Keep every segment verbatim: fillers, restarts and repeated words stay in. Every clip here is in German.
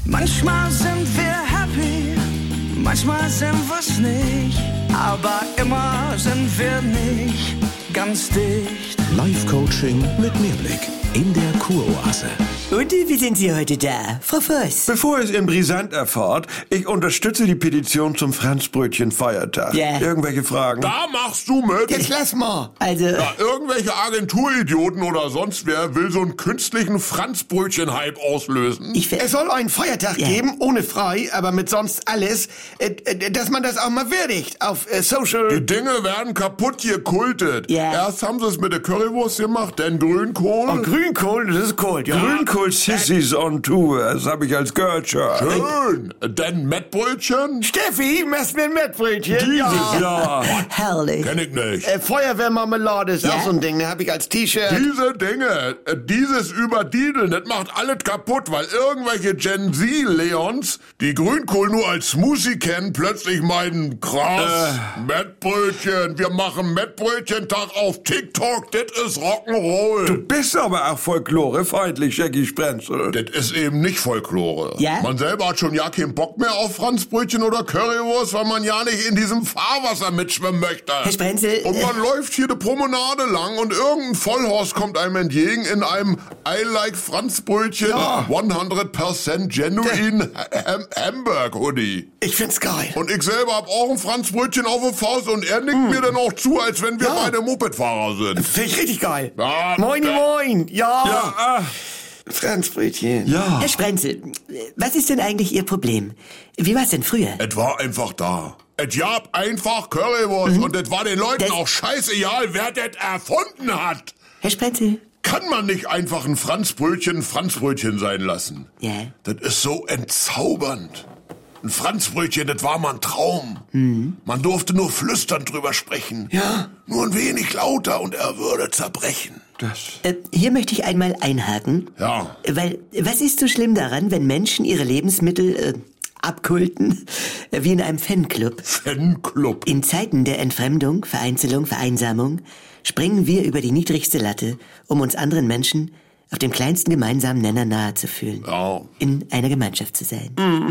Manchmal sind wir happy, manchmal sind wir's nicht, aber immer sind wir nicht ganz dicht. Live-Coaching mit Mehrblick in der Kuroase. Und wie sind Sie heute da, Frau Voss? Bevor es in Brisant erfahrt, ich unterstütze die Petition zum Franzbrötchen-Feiertag. Ja. Irgendwelche Fragen? Da machst du mit. Jetzt lass mal. Also, Ja, irgendwelche Agenturidioten oder sonst wer will so einen künstlichen Franzbrötchen-Hype auslösen. ich Es ver... soll einen Feiertag Ja. geben, ohne frei, aber mit sonst alles, äh, äh, dass man das auch mal würdigt auf äh, Social... Die Dinge werden kaputt gekultet. Ja. Erst haben sie es mit der Currywurst gemacht, dann Grünkohl. Oh, Grünkohl, das ist Gold, ja. Grünkohl-Sissys on Tour, das habe ich als Girl-Shirt. Schön. Dann Mettbrötchen? Steffi, machst mir ein Mettbrötchen? Dieses Jahr. Herrlich. Kenn ich nicht. Äh, Feuerwehrmarmelade ist Ja? auch so ein Ding, ne, hab ich als T-Shirt. Diese Dinge, äh, dieses Überdiedeln, das macht alles kaputt, weil irgendwelche Gen Z-Leons, die Grünkohl nur als Smoothie kennen, plötzlich meinen, krass, Mettbrötchen, wir machen Mettbrötchen-Tag auf TikTok, das ist Rock'n'Roll. Du bist aber auch folklorefeindlich, Jackie Sprenzel. Das ist eben nicht Folklore. Ja? Man selber hat schon ja keinen Bock mehr auf Franzbrötchen oder Currywurst, weil man ja nicht in diesem Fahrwasser mitschwimmen möchte. Herr Sprenzel, Und man äh, läuft hier eine Promenade lang und irgendein Vollhorst kommt einem entgegen in einem I like Franzbrötchen hundert Prozent genuine Ham Hamburg Hoodie. Ich find's geil. Und ich selber hab auch ein Franzbrötchen auf der Faust und er nickt mir dann auch zu, als wenn wir Ja. beide Mopedfahrer sind. Find ich richtig geil. Ja, Moin, äh, moin. Ja. Ja, ah, Franzbrötchen. ja. Herr Sprenzel, was ist denn eigentlich Ihr Problem? Wie war's denn früher? Es war einfach da. Es gab einfach Currywurst und es war den Leuten Das- auch scheißegal, wer das erfunden hat. Herr Sprenzel? Kann man nicht einfach ein Franzbrötchen Franzbrötchen sein lassen? Ja. Das ist so entzaubernd. Ein Franzbrötchen, das war mal ein Traum. Man durfte nur flüsternd drüber sprechen. Ja. Nur ein wenig lauter und er würde zerbrechen. Das. Äh, hier möchte ich einmal einhaken. Ja. Weil, was ist so schlimm daran, wenn Menschen ihre Lebensmittel äh, abkulten, äh, wie in einem Fanclub? Fanclub. In Zeiten der Entfremdung, Vereinzelung, Vereinsamung springen wir über die niedrigste Latte, um uns anderen Menschen auf dem kleinsten gemeinsamen Nenner nahe zu fühlen. Ja. In einer Gemeinschaft zu sein.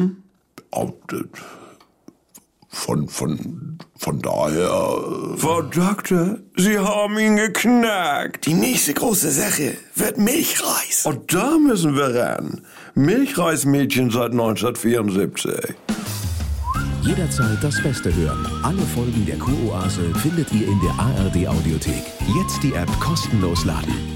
Auch das- Von, von, von daher... Frau Doktor, Sie haben ihn geknackt. Die nächste große Sache wird Milchreis. Und da müssen wir ran. Milchreismädchen seit neunzehnhundertvierundsiebzig. Jederzeit das Beste hören. Alle Folgen der Kuroase findet ihr in der A R D Audiothek. Jetzt die App kostenlos laden.